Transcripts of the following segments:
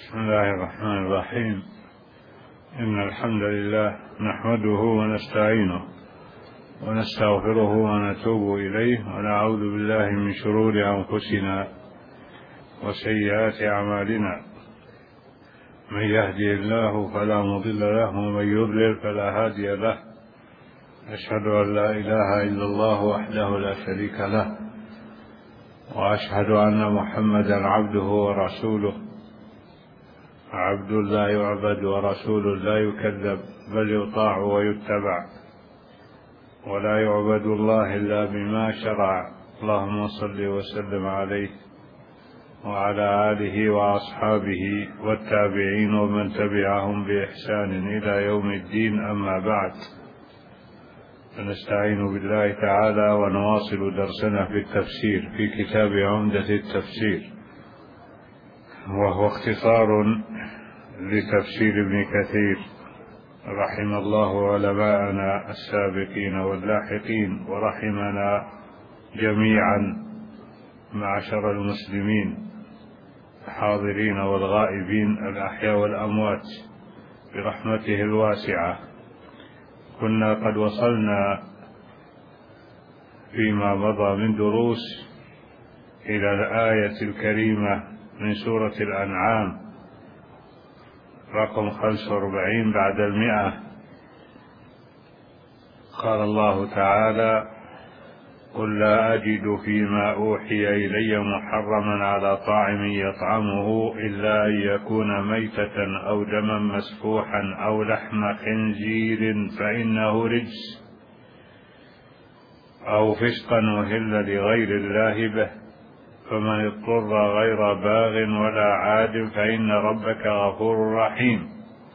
بسم الله الرحمن الرحيم. إن الحمد لله نحمده ونستعينه ونستغفره ونتوب إليه ونعوذ بالله من شرور أنفسنا وسيئات أعمالنا. من يهدي الله فلا مضل له ومن يضلل فلا هادي له. أشهد أن لا إله إلا الله وحده لا شريك له، وأشهد أن محمدا عبده ورسوله، عبد لا يعبد ورسول لا يكذب، بل يطاع ويتبع، ولا يعبد الله إلا بما شرع. اللهم صل وسلم عليه وعلى آله وأصحابه والتابعين ومن تبعهم بإحسان إلى يوم الدين. أما بعد، فنستعين بالله تعالى ونواصل درسنا في التفسير في كتاب عمدة التفسير، وهو اختصار لتفسير ابن كثير رحم الله علماءنا السابقين واللاحقين، ورحمنا جميعا معشر المسلمين الحاضرين والغائبين الأحياء والأموات برحمته الواسعة. كنا قد وصلنا فيما مضى من دروس إلى الآية الكريمة من سورة الأنعام رقم 45 بعد 100. قال الله تعالى: قل لا أجد فيما أوحي إلي محرما على طاعم يطعمه إلا أن يكون ميتة أو دما مسفوحا أو لحم خنزير فإنه رجس أو فسقا أهل لغير الله به، فمن اضطر غير باغ ولا عاد فإن ربك غفور رحيم.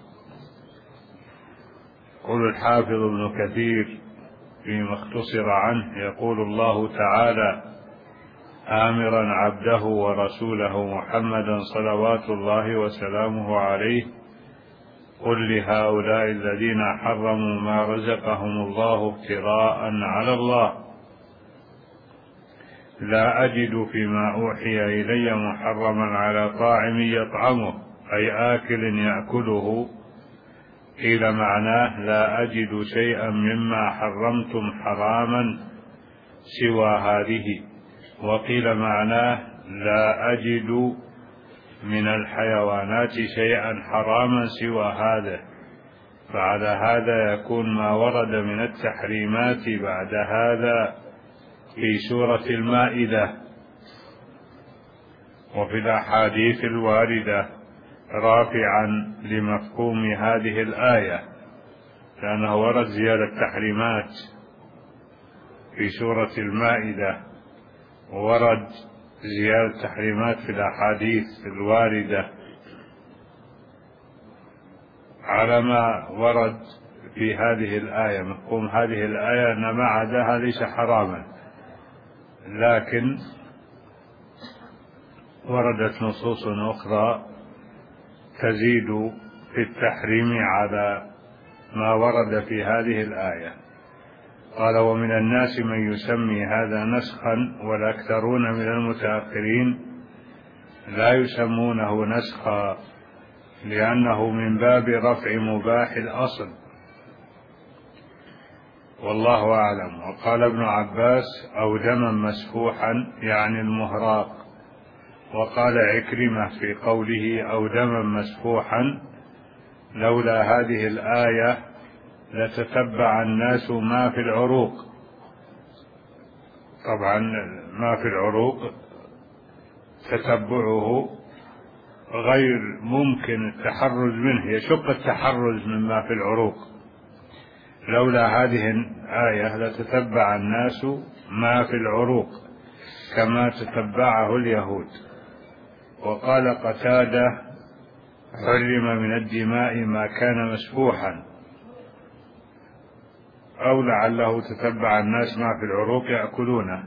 يقول الحافظ ابن كثير فيما اختصر عنه، يقول الله تعالى آمرا عبده ورسوله محمدا صلوات الله وسلامه عليه: قل لهؤلاء الذين حرموا ما رزقهم الله افتراء على الله لا أجد فيما أوحي إلي محرما على طاعم يطعمه، أي آكل يأكله. قيل معناه لا أجد شيئا مما حرمتم حراما سوى هذه، وقيل معناه لا أجد من الحيوانات شيئا حراما سوى هذا. فعلى هذا يكون ما ورد من التحريمات بعد هذا في سورة المائدة وفي الأحاديث الواردة رافعا لمفهوم هذه الآية، لأنه ورد زيادة تحريمات في سورة المائدة، وورد زيادة تحريمات في الأحاديث الواردة على ما ورد في هذه الآية. مفهوم هذه الآية أن ما عداها ليس حراما، لكن وردت نصوص أخرى تزيد في التحريم على ما ورد في هذه الآية. قال: ومن الناس من يسمي هذا نسخا، والأكثرون من المتأخرين لا يسمونه نسخا لأنه من باب رفع مباح الأصل، والله أعلم. وقال ابن عباس: أو دما مسفوحا يعني المهراق. وقال عكرمة في قوله أو دما مسفوحا: لولا هذه الآية لتتبع الناس ما في العروق. طبعا ما في العروق تتبعه غير ممكن التحرز منه، يشق التحرز مما في العروق. لولا هذه الآية لتتبع الناس ما في العروق كما تتبعه اليهود. وقال قتادة: حرم من الدماء ما كان مسفوحا، أو لعله تتبع الناس ما في العروق يأكلونه.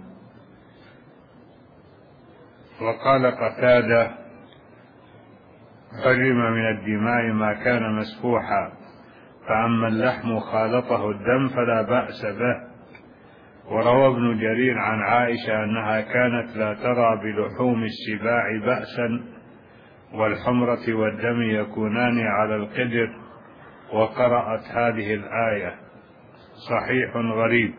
وقال قتادة: حرم من الدماء ما كان مسفوحا، فأما اللحم خالطه الدم فلا بأس به. وروى ابن جرير عن عائشة أنها كانت لا ترى بلحوم السباع بأسا، والحمرة والدم يكونان على القدر، وقرأت هذه الآية. صحيح غريب،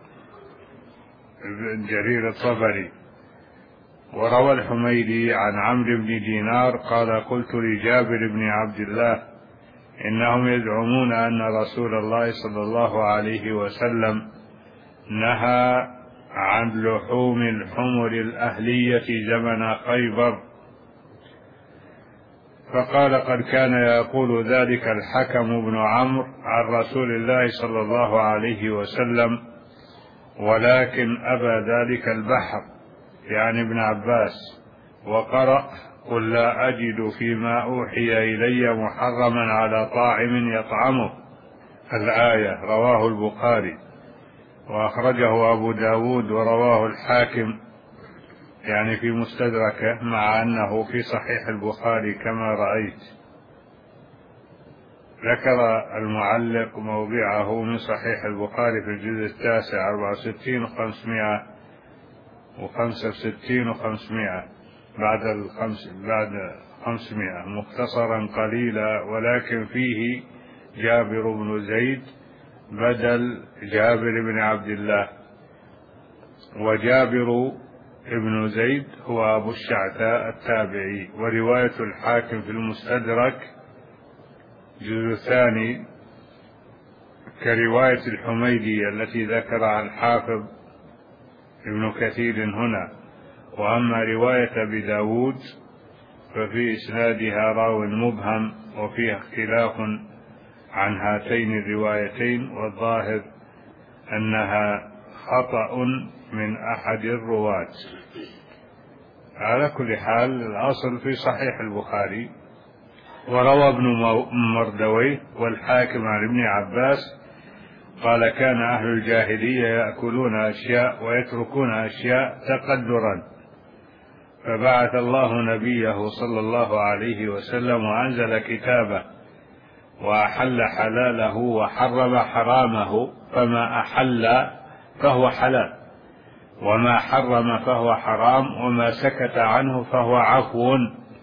جرير الطبري. وروى الحميدي عن عمرو بن دينار قال: قلت لجابر بن عبد الله: إنهم يزعمون أن رسول الله صلى الله عليه وسلم نهى عن لحوم الحمر الأهلية زمن خيبر. فقال: قد كان يقول ذلك الحكم بن عمرو عن رسول الله صلى الله عليه وسلم، ولكن أبى ذلك البحر، يعني ابن عباس، وقرأ: قل لا أجد فيما أوحي إلي محرما على طاعم يطعمه، الآية. رواه البخاري، وأخرجه أبو داود، ورواه الحاكم يعني في مستدركه، مع أنه في صحيح البخاري كما رأيت. ذكر المعلق موضعه من صحيح البخاري في الجزء 9 64 و565 و500 بعد 500 مختصرا قليلا، ولكن فيه جابر بن زيد بدل جابر بن عبد الله. وجابر ابن زيد هو أبو الشعثاء التابعي. ورواية الحاكم في المستدرك جزء 2 كرواية الحميدي التي ذكرها الحافظ ابن كثير هنا. وأما رواية أبي داود ففي إسنادها راو مبهم، وفيها اختلاف عن هاتين الروايتين، والظاهر أنها خطأ من أحد الرواة. على كل حال الأصل في صحيح البخاري. وروى ابن مردويه والحاكم عن ابن عباس قال: كان أهل الجاهلية يأكلون أشياء ويتركون أشياء تقدرا، فبعث الله نبيه صلى الله عليه وسلم وأنزل كتابه، وأحل حلاله وحرم حرامه، فما أحل فهو حلال، وما حرم فهو حرام، وما سكت عنه فهو عفو،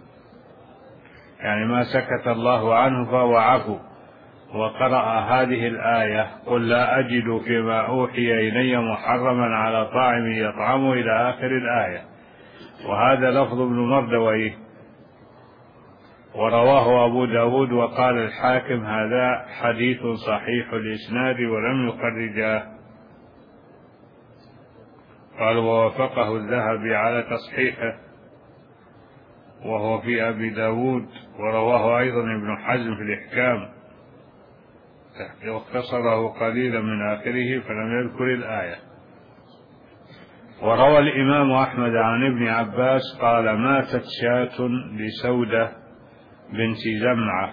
يعني ما سكت الله عنه فهو عفو. وقرأ هذه الآية: قل لا أجد فيما أوحي إلي محرما على طاعم يطعمه، إلى آخر الآية. وهذا لفظ ابن مردويه، ورواه أبو داود. وقال الحاكم: هذا حديث صحيح الإسناد ولم يخرجاه. قال: ووافقه الذهبي على تصحيحه، وهو في أبي داود. ورواه أيضا ابن حزم في الإحكام، واختصره قليلا من آخره فلم يذكر الآية. وروى الإمام أحمد عن ابن عباس قال: ماتت شاة لسودة بنت زمعة،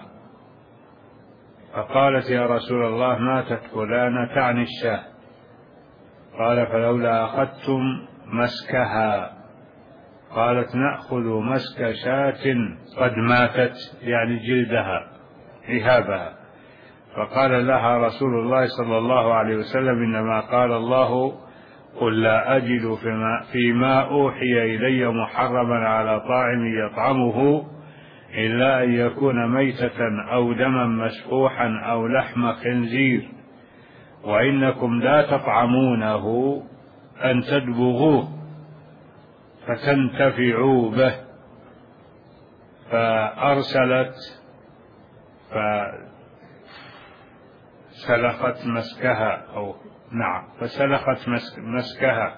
فقالت: يا رسول الله، ماتت فلانة، تعني الشاة. قال: فلولا أخذتم مسكها. قالت: نأخذ مسك شاة قد ماتت، يعني جلدها، إهابها. فقال لها رسول الله صلى الله عليه وسلم: إنما قال الله: قل لا أجد فيما أوحي إلي محرما على طاعم يطعمه إلا أن يكون ميتة أو دما مسفوحا أو لحم خنزير، وإنكم لا تطعمونه أن تدبغوه فتنتفعوا به. فأرسلت فسلخت مسكها، فسلخت مسكها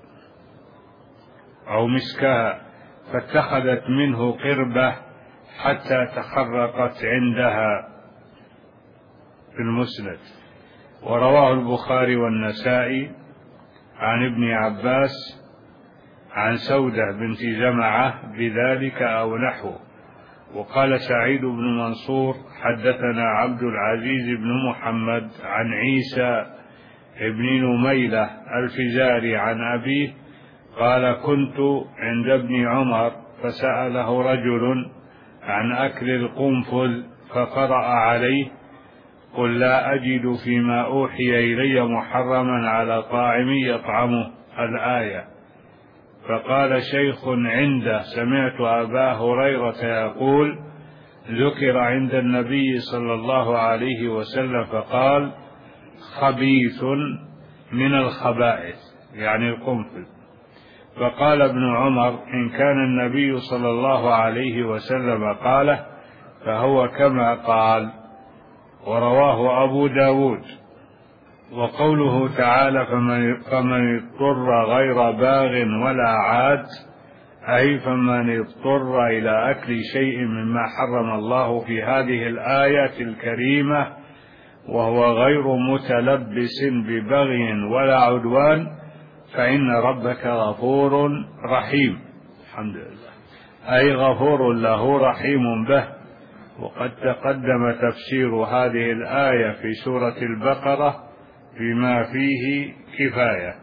أو مسكها، فاتخذت منه قربة حتى تخرقت عندها في المسند. ورواه البخاري والنسائي عن ابن عباس عن سودة بنت زمعة بذلك أو نحوه. وقال سعيد بن منصور: حدثنا عبد العزيز بن محمد عن عيسى بن نميلة الفزاري عن أبيه قال: كنت عند ابن عمر فسأله رجل عن أكل القنفذ فقرأ عليه: قل لا أجد فيما أوحي إلي محرما على طاعم يطعمه، الآية. فقال شيخ عنده: سمعت أبا هريرة يقول: ذكر عند النبي صلى الله عليه وسلم فقال: خبيث من الخبائث، يعني القنفذ. فقال ابن عمر: إن كان النبي صلى الله عليه وسلم قاله فهو كما قال. ورواه أبو داود. وقوله تعالى: فمن اضطر غير باغ ولا عاد، أي فمن اضطر إلى أكل شيء مما حرم الله في هذه الآية الكريمة وهو غير متلبس ببغي ولا عدوان فإن ربك غفور رحيم. الحمد لله، أي غفور له رحيم به. وقد تقدم تفسير هذه الآية في سورة البقرة بما فيه كفاية.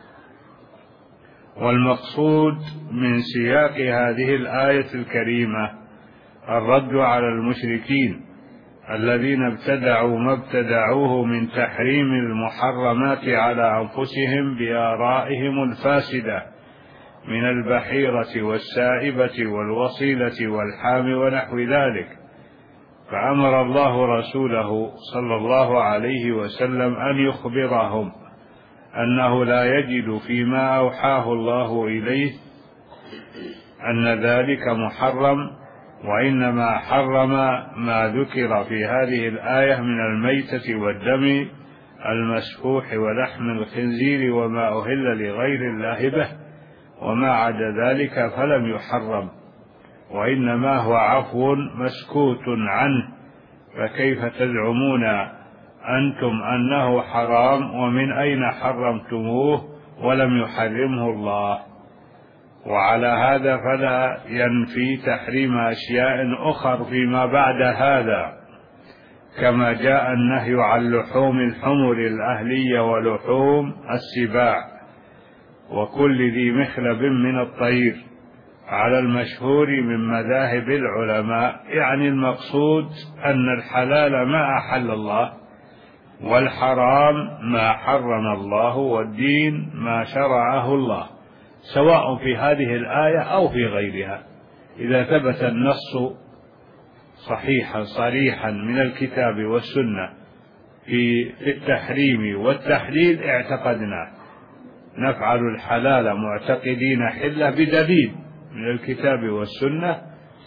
والمقصود من سياق هذه الآية الكريمة الرد على المشركين الذين ابتدعوا ما ابتدعوه من تحريم المحرمات على أنفسهم بآرائهم الفاسدة من البحيرة والسائبة والوصيلة والحام ونحو ذلك. فأمر الله رسوله صلى الله عليه وسلم أن يخبرهم أنه لا يجد فيما أوحاه الله إليه أن ذلك محرم، وإنما حرم ما ذكر في هذه الآية من الميتة والدم المسفوح ولحم الخنزير وما أهل لغير الله به، وما عدا ذلك فلم يحرم، وإنما هو عفو مسكوت عنه. فكيف تزعمون أنتم أنه حرام ومن أين حرمتموه ولم يحرمه الله؟ وعلى هذا فلا ينفي تحريم أشياء أخر فيما بعد هذا، كما جاء النهي عن لحوم الحمر الأهلية ولحوم السباع وكل ذي مخلب من الطير على المشهور من مذاهب العلماء. يعني المقصود أن الحلال ما أحل الله، والحرام ما حرم الله، والدين ما شرعه الله، سواء في هذه الآية أو في غيرها. إذا ثبت النص صحيحا صريحا من الكتاب والسنة في التحريم والتحليل اعتقدناه، نفعل الحلال معتقدين حله بدليل من الكتاب والسنة،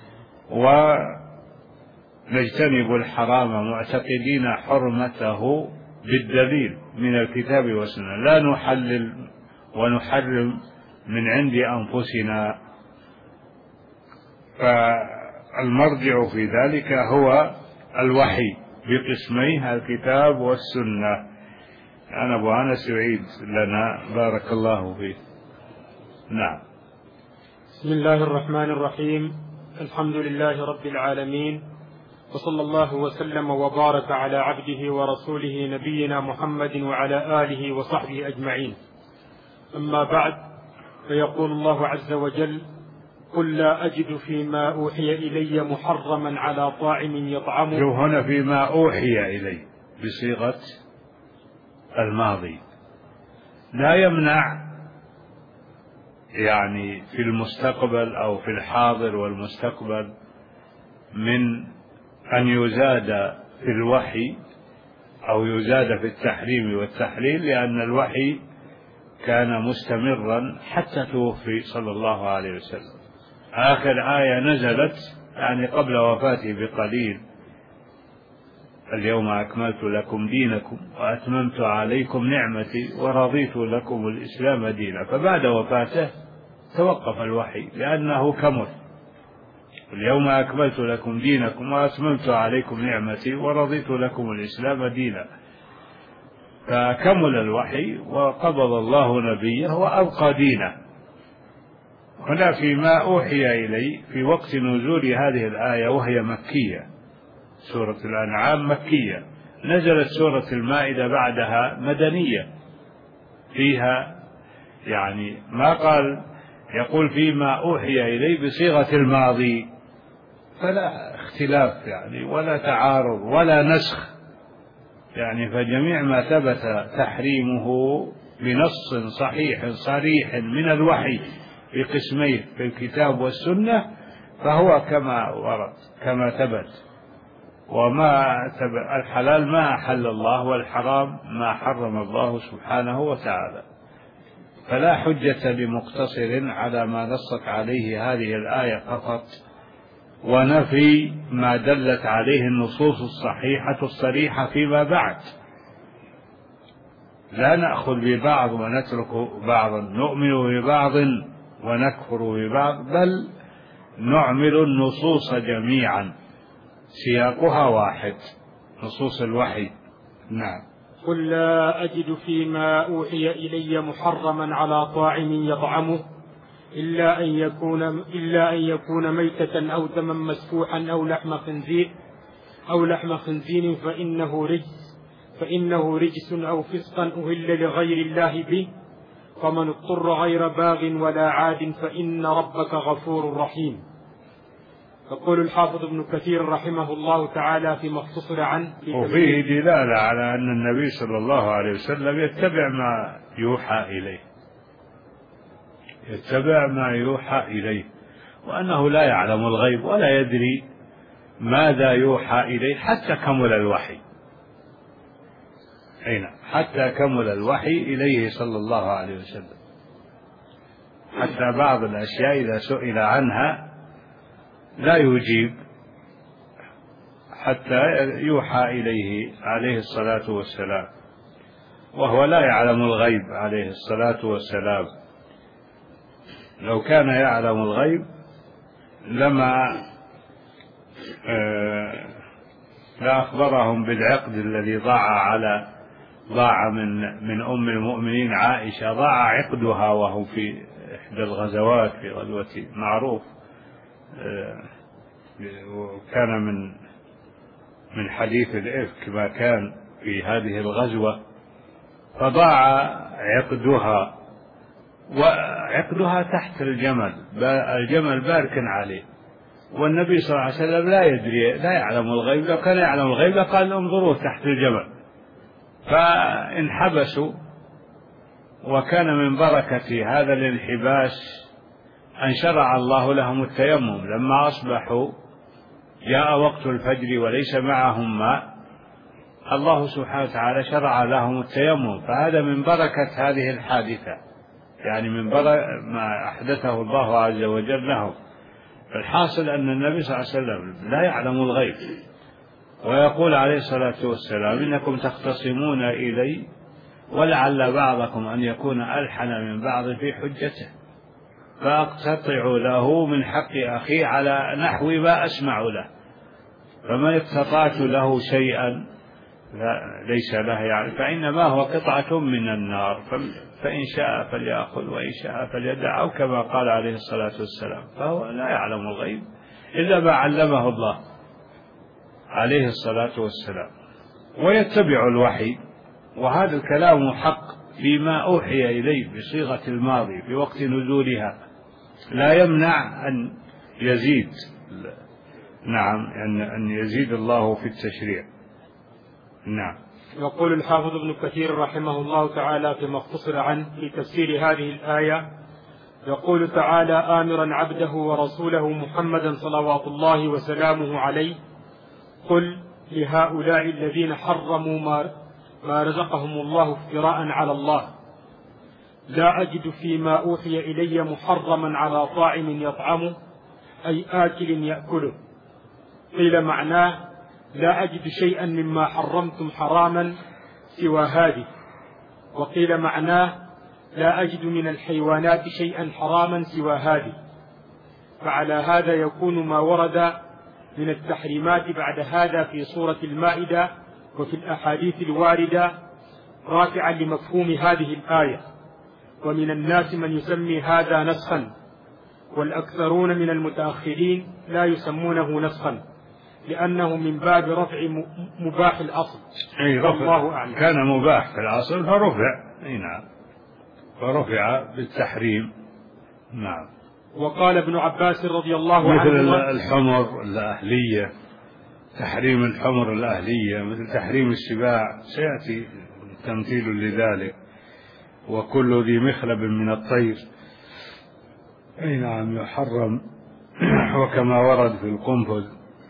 ونجتنب الحرام معتقدين حرمته بالدليل من الكتاب والسنة، لا نحلل ونحرم من عند أنفسنا. فالمرجع في ذلك هو الوحي بقسميه الكتاب والسنة. أنا أبو أنس يعيد لنا بارك الله فيه. نعم. بسم الله الرحمن الرحيم. الحمد لله رب العالمين، وصلى الله وسلم وبارك على عبده ورسوله نبينا محمد وعلى آله وصحبه أجمعين. أما بعد، فيقول الله عز وجل: قل لا أجد فيما أوحي إلي محرما على طاعم يطعمه. شوف هنا فيما أوحي إلي بصيغة الماضي، لا يمنع يعني في المستقبل أو في الحاضر والمستقبل من أن يزاد في الوحي أو يزاد في التحريم والتحليل، لأن الوحي كان مستمرا حتى توفي صلى الله عليه وسلم. آخر آية نزلت يعني قبل وفاته بقليل: اليوم أكملت لكم دينكم وأتممت عليكم نعمتي ورضيت لكم الإسلام دينا. فبعد وفاته توقف الوحي لأنه كمل: اليوم أكملت لكم دينكم وأتممت عليكم نعمتي ورضيت لكم الإسلام دينا. فكمل الوحي وقبض الله نبيه وأبقى دينه. هنا فيما أوحي إلي في وقت نزول هذه الآية وهي مكية، سورة الأنعام مكية، نزلت سورة المائدة بعدها مدنية، فيها يعني ما قال يقول فيما أوحي إلي بصيغة الماضي، فلا اختلاف يعني ولا تعارض ولا نسخ يعني، فجميع ما ثبت تحريمه بنص صحيح صريح من الوحي في قسمين في الكتاب والسنة فهو كما ورد كما ثبت، الحلال ما أحل الله والحرام ما حرم الله سبحانه وتعالى، فلا حجة لمقتصر على ما نصت عليه هذه الآية فقط ونفي ما دلت عليه النصوص الصحيحة الصريحة فيما بعد. لا نأخذ ببعض ونترك بعضا، نؤمن ببعض ونكفر ببعض، بل نعمل النصوص جميعا سياقها واحد، نصوص الوحي. نعم. قل لا أجد فيما أوحي إلي محرما على طاعم يطعمه إلا أن يكون ميتة أو دما مسفوحا أو لحم خنزير فإنه رجس أو فسقا أهل لغير الله به، فمن اضطر غير باغ ولا عاد فإن ربك غفور رحيم. يقول الحافظ ابن كثير رحمه الله تعالى فيما اختصر عنه وفيه دلالة على أن النبي صلى الله عليه وسلم يتبع ما يوحى إليه وأنه لا يعلم الغيب ولا يدري ماذا يوحى إليه حتى كمل الوحي. حتى كمل الوحي إليه صلى الله عليه وسلم، حتى بعض الأشياء إذا سئل عنها لا يجيب حتى يوحى إليه عليه الصلاة والسلام، وهو لا يعلم الغيب عليه الصلاة والسلام. لو كان يعلم الغيب لما لا أخبرهم بالعقد الذي ضاع من أم المؤمنين عائشة، ضاع عقدها وهو في إحدى الغزوات في غزوة معروف، وكان من حديث الإفك ما كان في هذه الغزوة، فضاع عقدها، وعقدها تحت الجمل بارك عليه، والنبي صلى الله عليه وسلم لا يعلم الغيب. لو كان يعلم الغيب قال انظروا تحت الجمل، فانحبسوا. وكان من بركة هذا الانحباس أن شرع الله لهم التيمم، لما أصبحوا جاء وقت الفجر وليس معهم ماء، الله سبحانه وتعالى شرع لهم التيمم، فهذا من بركة هذه الحادثة، يعني من ما أحدثه الله عز وجل لهم. الحاصل أن النبي صلى الله عليه وسلم لا يعلم الغيب، ويقول عليه الصلاة والسلام إنكم تختصمون إلي ولعل بعضكم أن يكون ألحن من بعض في حجته، فأقتطع له من حق أخي على نحو ما أسمع له، فمن اقتطعت له شيئا ليس له يعني فإنما هو قطعة من النار، فإن شاء فليأخذ وإن شاء فليدع، أو كما قال عليه الصلاة والسلام. فهو لا يعلم الغيب إلا ما علمه الله عليه الصلاة والسلام، ويتبع الوحي. وهذا الكلام حق فيما أوحي إليه بصيغة الماضي في وقت نزولها، لا يمنع أن يزيد، نعم، أن يزيد الله في التشريع. نعم. يقول الحافظ ابن كثير رحمه الله تعالى فيما اختصر عنه في تفسير هذه الآية، يقول تعالى آمرا عبده ورسوله محمدا صلوات الله وسلامه عليه: قل لهؤلاء الذين حرموا ما رزقهم الله افتراء على الله لا أجد فيما أوحي إلي محرما على طاعم يطعمه أي آكل يأكله. قيل معناه لا أجد شيئا مما حرمتم حراما سوى هذه، وقيل معناه لا أجد من الحيوانات شيئا حراما سوى هذه. فعلى هذا يكون ما ورد من التحريمات بعد هذا في سورة المائدة وفي الأحاديث الواردة رافعا لمفهوم هذه الآية. ومن الناس من يسمي هذا نسخا، والأكثرون من المتأخرين لا يسمونه نسخا لأنه من باب رفع مباح الأصل. الله أعلم. كان مباح في الأصل فرفع، نعم، فرفع بالتحريم. نعم. وقال ابن عباس رضي الله عنه مثل الحمر الأهلية، تحريم الحمر الأهلية، مثل تحريم السباع، سيأتي تمثيل لذلك، وكل ذي مخلب من الطير. أي نعم يحرم. وكما ورد في القنفذ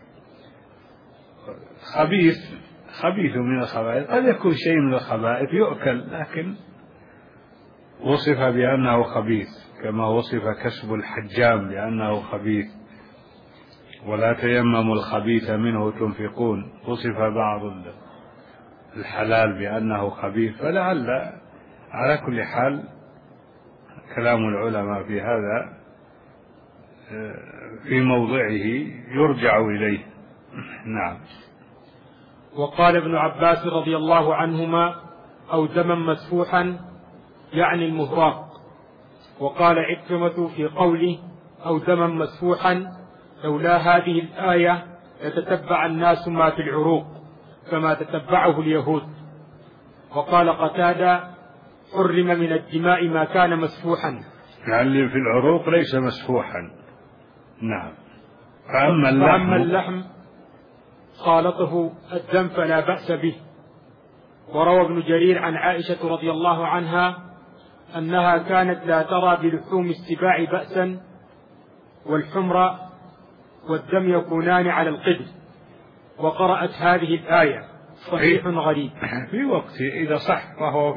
خبيث من الخبائث، قد يكون شيء من الخبائث يؤكل، لكن وصف بأنه خبيث، كما وصف كسب الحجام بأنه خبيث. ولا تيمموا الخبيث منه تنفقون، وصف بعض الحلال بأنه خبيث. فلعل على كل حال كلام العلماء في هذا في موضعه يرجع إليه. نعم. وقال ابن عباس رضي الله عنهما: أو دما مسفوحا، يعني المهراق. وقال عكرمة في قوله أو دما مسفوحا: لولا هذه الآية لتتبع الناس ما في العروق كما تتبعه اليهود. وقال قتادة: حرم من الدماء ما كان مسفوحا، يعني في العروق ليس مسفوحا. نعم. فأما اللحم خالطه الدم فلا بأس به. وروى ابن جرير عن عائشة رضي الله عنها أنها كانت لا ترى بلحوم السباع بأسا، والحمر والدم يكونان على القدر، وقرأت هذه الآية: صحيح غريب. في وقت إذا صح فهو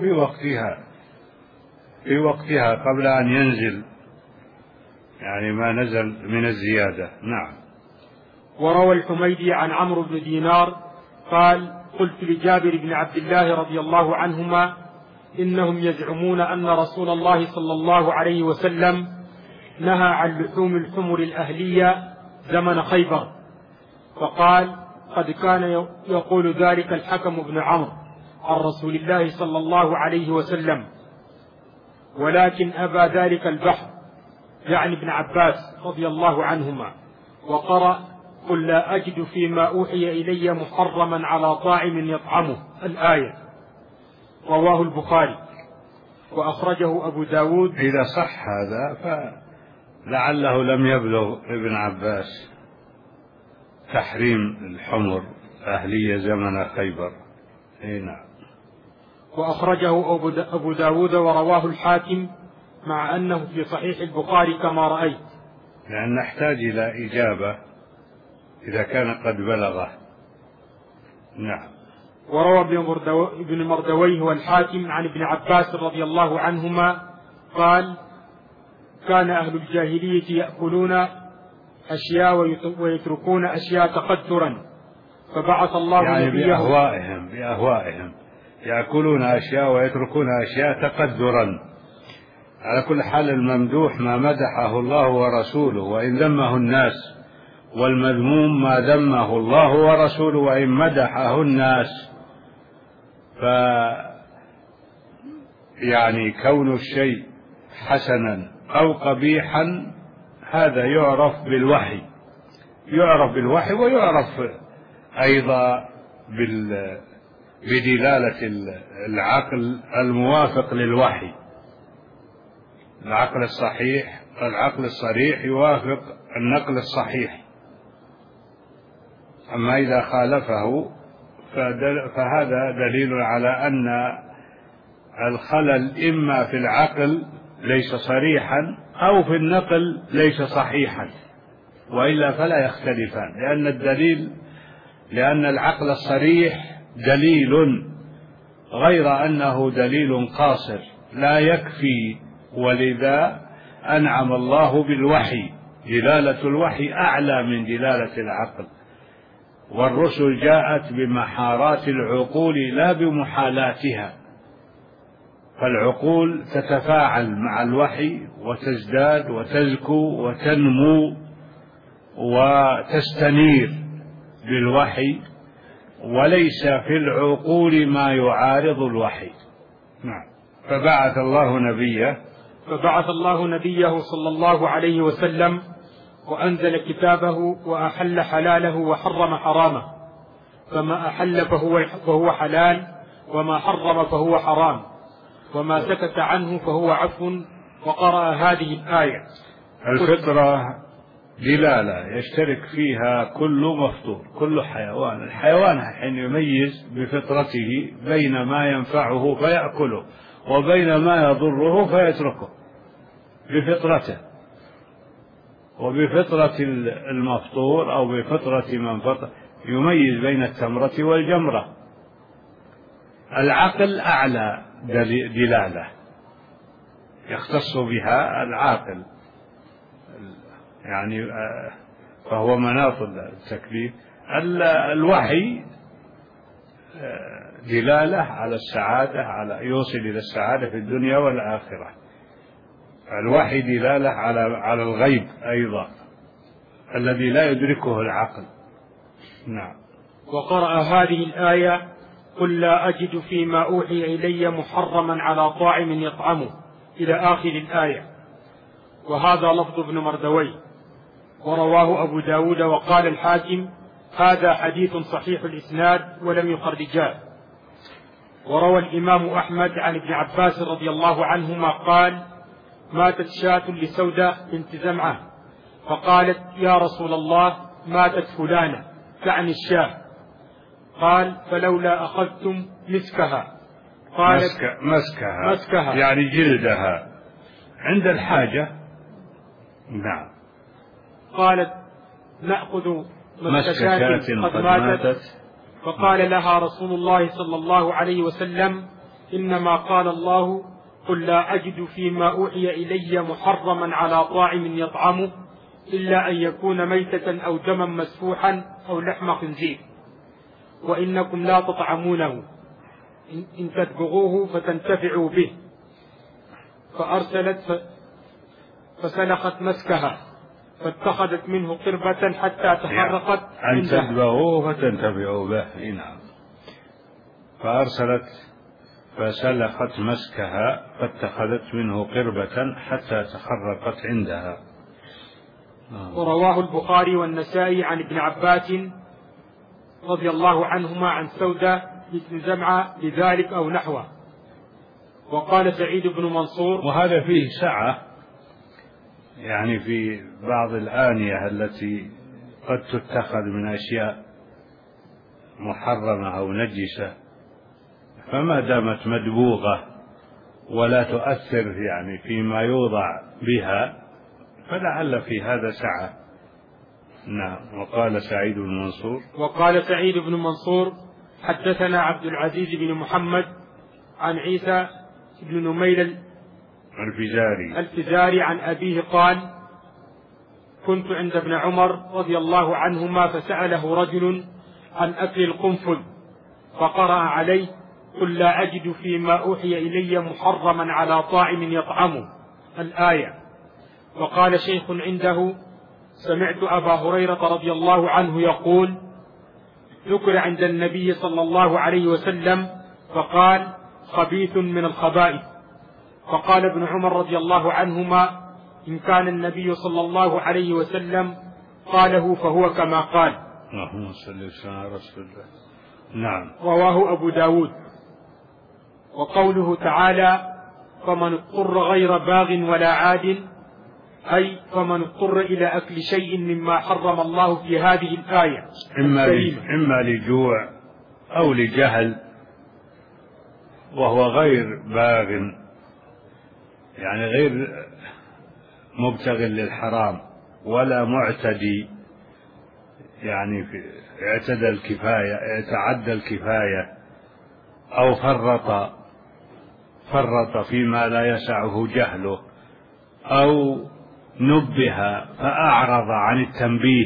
في وقتها قبل أن ينزل، يعني ما نزل من الزيادة. نعم. وروى الحميدي عن عمرو بن دينار قال: قلت لجابر بن عبد الله رضي الله عنهما: إنهم يزعمون أن رسول الله صلى الله عليه وسلم نهى عن لحوم الحمر الأهلية زمن خيبر. فقال: قد كان يقول ذلك الحكم بن عمرو عن رسول الله صلى الله عليه وسلم، ولكن أبى ذلك البحر، يعني ابن عباس رضي الله عنهما، وقرأ: قل لا أجد فيما أوحي إلي محرما على طاعم يطعمه، الآية. رواه البخاري وأخرجه أبو داود. إذا صح هذا فلعله لم يبلغ ابن عباس تحريم الحمر أهلية زمن خيبر. نعم. وأخرجه أبو داود ورواه الحاكم، مع أنه في صحيح البخاري كما رأيت، لأن نحتاج إلى إجابة إذا كان قد بلغه. نعم. وروى ابن مردويه والحاكم عن ابن عباس رضي الله عنهما قال: كان أهل الجاهلية يأكلون أشياء ويتركون أشياء تقدرا، فبعث الله يعني نبيه بأهوائهم يأكلون أشياء ويتركون أشياء تقدرا. على كل حال الممدوح ما مدحه الله ورسوله وإن ذمه الناس، والمذموم ما ذمه الله ورسوله وإن مدحه الناس. يعني كون الشيء حسنا أو قبيحا هذا يعرف بالوحي ويعرف أيضا بدلالة العقل الموافق للوحي. العقل الصريح يوافق النقل الصحيح. أما إذا خالفه فهذا دليل على أن الخلل إما في العقل ليس صريحا أو في النقل ليس صحيحا، وإلا فلا يختلفان، لأن العقل الصريح دليل، غير أنه دليل قاصر لا يكفي، ولذا أنعم الله بالوحي. دلالة الوحي أعلى من دلالة العقل، والرسل جاءت بمحارات العقول لا بمحالاتها، فالعقول تتفاعل مع الوحي وتزداد وتزكو وتنمو وتستنير بالوحي، وليس في العقول ما يعارض الوحي. نعم. فبعث الله نبيه صلى الله عليه وسلم وأنزل كتابه وأحل حلاله وحرم حرامه، فما أحل فهو حلال، وما حرم فهو حرام، وما سكت عنه فهو عفو. وقرأ هذه الآية: الفطرة دلالة يشترك فيها كل مفطور، كل حيوان. الحيوان حين يميز بفطرته بين ما ينفعه فيأكله وبين ما يضره فيتركه بفطرته. وبفطرة المفطور أو بفطرة من فطر، يميز بين التمرة والجمرة. العقل أعلى دلالة يختص بها العاقل، يعني فهو مناط التكليف. الوحي دلالة على السعادة، يوصل إلى السعادة في الدنيا والآخرة. الوحي دلالة على الغيب أيضا الذي لا يدركه العقل. نعم. وقرأ هذه الآية: قل لا أجد فيما أوحي إلي محرما على طاعم يطعمه، إلى آخر الآية. وهذا لفظ ابن مردوي، ورواه أبو داود وقال الحاكم: هذا حديث صحيح الإسناد ولم يخرجاه. وروى الإمام أحمد عن ابن عباس رضي الله عنهما قال: ماتت شاة لسودة بنت زمعة، فقالت: يا رسول الله، ماتت فلانة، تعني الشاة. قال: فلولا أخذتم مسكها. قالت: مسكها يعني جلدها عند الحاجة. نعم. قالت: نأخذ مسكة قد ماتت. فقال لها رسول الله صلى الله عليه وسلم: إنما قال الله: قل لا أجد فيما أوحي إلي محرما على طاعم يطعمه إلا أن يكون ميتة أو دما مسفوحا أو لحم خنزير، وإنكم لا تطعمونه، إن تدبغوه فتنتفعوا به. فأرسلت فسلخت مسكها، فاتخذت منه قربة حتى تحرقت أن تدبغوه فتنتفعوا به. نعم. فأرسلت فسلخت مسكها فاتخذت منه قربة حتى تخرقت عندها. ورواه البخاري والنسائي عن ابن عباس رضي الله عنهما عن سودة بنت زمعة بذلك أو نحوه. وقال سعيد بن منصور: وهذا فيه سعة، يعني في بعض الآنية التي قد تتخذ من أشياء محرمة أو نجسة، فما دامت مدبوغة ولا تؤثر يعني فيما يوضع بها، فلعل في هذا سعة. نعم. وقال سعيد بن منصور: حدثنا عبد العزيز بن محمد عن عيسى بن نميل الفزاري عن أبيه قال: كنت عند ابن عمر رضي الله عنهما فسأله رجل عن أكل القنفذ، فقرأ عليه: قل لا أجد فيما أوحي إلي محرما على طاعم يطعمه، الآية. وقال شيخ عنده: سمعت أبا هريرة رضي الله عنه يقول: ذكر عند النبي صلى الله عليه وسلم فقال: خبيث من الخبائث. فقال ابن عمر رضي الله عنهما: إن كان النبي صلى الله عليه وسلم قاله فهو كما قال. اللهم صل وسلم على رسول الله. نعم. رواه أبو داود. وقوله تعالى: فمن اضطر غير باغ ولا عاد، أي فمن اضطر إلى أكل شيء مما حرم الله في هذه الآية، إما لجوع أو لجهل، وهو غير باغ، يعني غير مبتغ للحرام ولا معتدي، يعني اعتدى الكفاية أو فرط فيما لا يسعه جهله، أو نبه فأعرض عن التنبيه.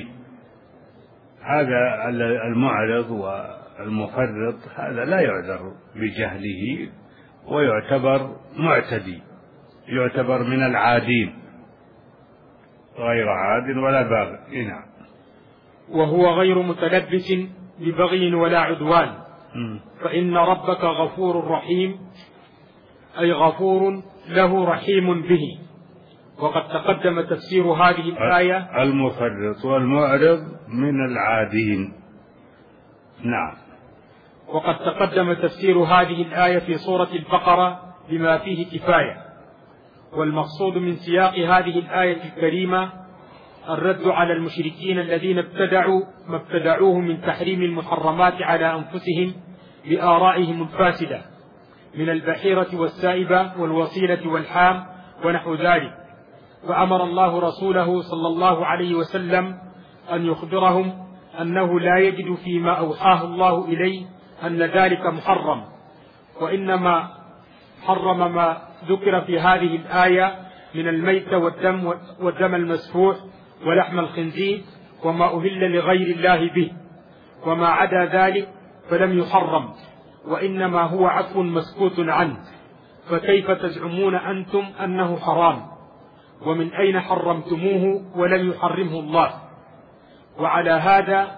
هذا المعرض والمفرط هذا لا يعذر بجهله، ويعتبر معتدي، يعتبر من العادين، غير عاد ولا باغ. نعم. وهو غير متلبس ببغي ولا عدوان، فإن ربك غفور رحيم، أي غفور له رحيم به. وقد تقدم تفسير هذه الآية: المفرط والمعرض من العادين. نعم. وقد تقدم تفسير هذه الآية في سورة البقرة بما فيه كفاية. والمقصود من سياق هذه الآية الكريمة الرد على المشركين الذين ابتدعوا ما ابتدعوه من تحريم المحرمات على أنفسهم بآرائهم الفاسدة من البحيرة والسائبة والوصيلة والحام ونحو ذلك، فأمر الله رسوله صلى الله عليه وسلم أن يخبرهم أنه لا يجد فيما أوحاه الله إليه أن ذلك محرم، وإنما حرم ما ذكر في هذه الآية من الميت والدم المسفوح ولحم الخنزير وما أهل لغير الله به، وما عدا ذلك فلم يحرم، وإنما هو عفو مسكوت عنه. فكيف تزعمون أنتم أنه حرام؟ ومن أين حرمتموه ولم يحرمه الله؟ وعلى هذا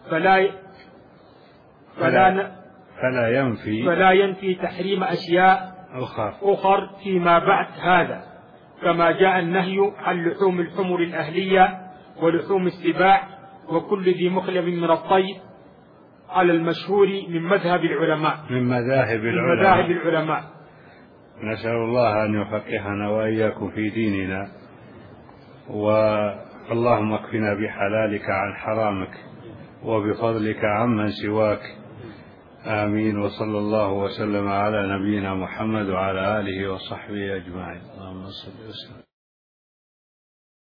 فلا ينفي تحريم أشياء أخر فيما بعد هذا، كما جاء النهي عن لحوم الحمر الأهلية ولحوم السباع وكل ذي مخلب من الطير على المشهور من مذاهب العلماء. نسأل الله أن يفقهنا وإياكم في ديننا، واللهم اكفنا بحلالك عن حرامك وبفضلك عمن سواك. آمين. وصلى الله وسلم على نبينا محمد وعلى آله وصحبه أجمعين. اللهم صل وسلم.